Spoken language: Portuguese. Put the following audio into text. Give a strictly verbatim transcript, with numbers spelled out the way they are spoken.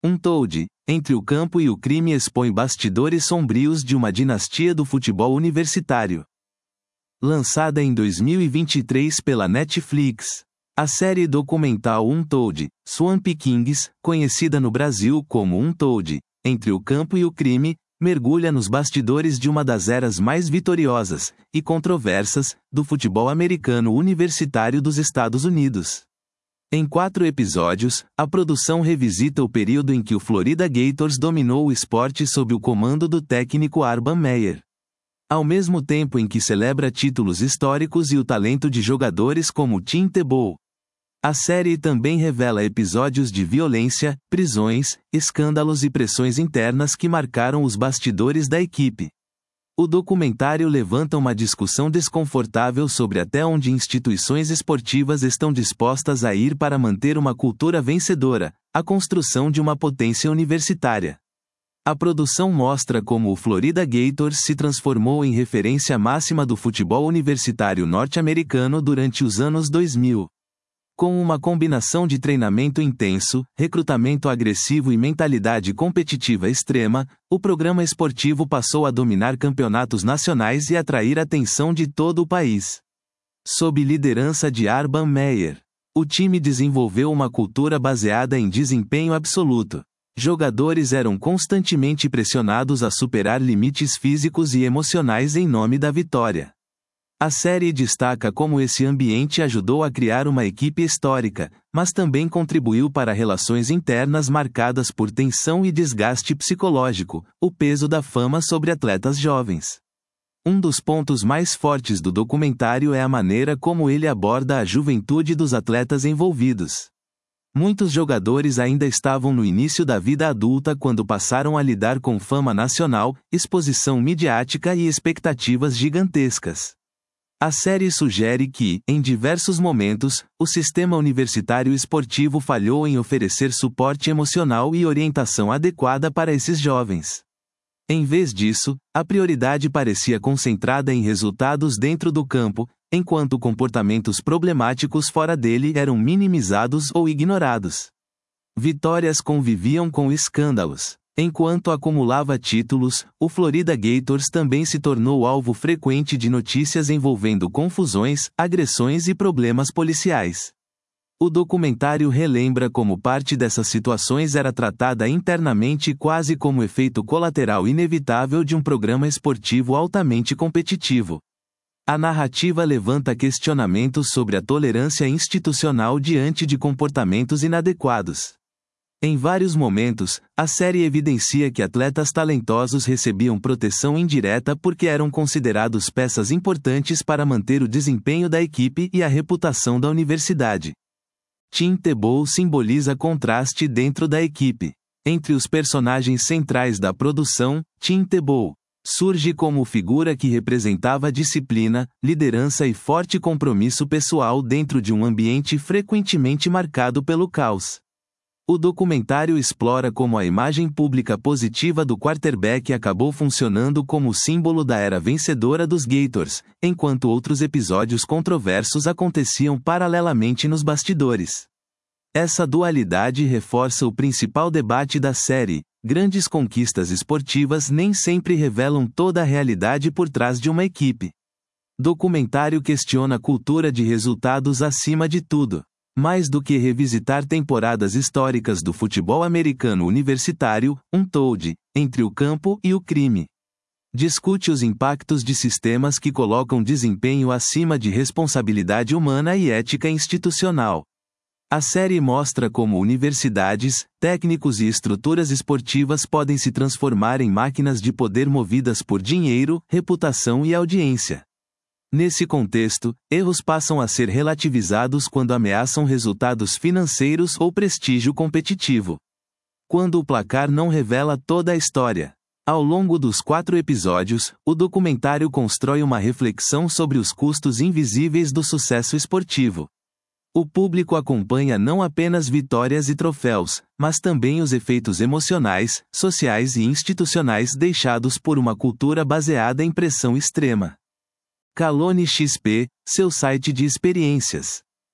Untold, Entre o Campo e o Crime expõe bastidores sombrios de uma dinastia do futebol universitário. Lançada em dois mil e vinte e três pela Netflix, a série documental Untold, Swamp Kings, conhecida no Brasil como Untold, Entre o Campo e o Crime, mergulha nos bastidores de uma das eras mais vitoriosas e controversas do futebol americano universitário dos Estados Unidos. Em quatro episódios, a produção revisita o período em que o Florida Gators dominou o esporte sob o comando do técnico Urban Meyer. Ao mesmo tempo em que celebra títulos históricos e o talento de jogadores como Tim Tebow. A série também revela episódios de violência, prisões, escândalos e pressões internas que marcaram os bastidores da equipe. O documentário levanta uma discussão desconfortável sobre até onde instituições esportivas estão dispostas a ir para manter uma cultura vencedora, a construção de uma potência universitária. A produção mostra como o Florida Gators se transformou em referência máxima do futebol universitário norte-americano durante os anos dois mil. Com uma combinação de treinamento intenso, recrutamento agressivo e mentalidade competitiva extrema, o programa esportivo passou a dominar campeonatos nacionais e atrair a atenção de todo o país. Sob liderança de Urban Meyer, o time desenvolveu uma cultura baseada em desempenho absoluto. Jogadores eram constantemente pressionados a superar limites físicos e emocionais em nome da vitória. A série destaca como esse ambiente ajudou a criar uma equipe histórica, mas também contribuiu para relações internas marcadas por tensão e desgaste psicológico, o peso da fama sobre atletas jovens. Um dos pontos mais fortes do documentário é a maneira como ele aborda a juventude dos atletas envolvidos. Muitos jogadores ainda estavam no início da vida adulta quando passaram a lidar com fama nacional, exposição midiática e expectativas gigantescas. A série sugere que, em diversos momentos, o sistema universitário esportivo falhou em oferecer suporte emocional e orientação adequada para esses jovens. Em vez disso, a prioridade parecia concentrada em resultados dentro do campo, enquanto comportamentos problemáticos fora dele eram minimizados ou ignorados. Vitórias conviviam com escândalos. Enquanto acumulava títulos, o Florida Gators também se tornou alvo frequente de notícias envolvendo confusões, agressões e problemas policiais. O documentário relembra como parte dessas situações era tratada internamente quase como efeito colateral inevitável de um programa esportivo altamente competitivo. A narrativa levanta questionamentos sobre a tolerância institucional diante de comportamentos inadequados. Em vários momentos, a série evidencia que atletas talentosos recebiam proteção indireta porque eram considerados peças importantes para manter o desempenho da equipe e a reputação da universidade. Tim Tebow simboliza contraste dentro da equipe. Entre os personagens centrais da produção, Tim Tebow surge como figura que representava disciplina, liderança e forte compromisso pessoal dentro de um ambiente frequentemente marcado pelo caos. O documentário explora como a imagem pública positiva do quarterback acabou funcionando como símbolo da era vencedora dos Gators, enquanto outros episódios controversos aconteciam paralelamente nos bastidores. Essa dualidade reforça o principal debate da série: grandes conquistas esportivas nem sempre revelam toda a realidade por trás de uma equipe. Documentário questiona a cultura de resultados acima de tudo. Mais do que revisitar temporadas históricas do futebol americano universitário, Untold, Entre o Campo e o Crime. Discute os impactos de sistemas que colocam desempenho acima de responsabilidade humana e ética institucional. A série mostra como universidades, técnicos e estruturas esportivas podem se transformar em máquinas de poder movidas por dinheiro, reputação e audiência. Nesse contexto, erros passam a ser relativizados quando ameaçam resultados financeiros ou prestígio competitivo. Quando o placar não revela toda a história. Ao longo dos quatro episódios, o documentário constrói uma reflexão sobre os custos invisíveis do sucesso esportivo. O público acompanha não apenas vitórias e troféus, mas também os efeitos emocionais, sociais e institucionais deixados por uma cultura baseada em pressão extrema. Kalone X P, seu site de experiências.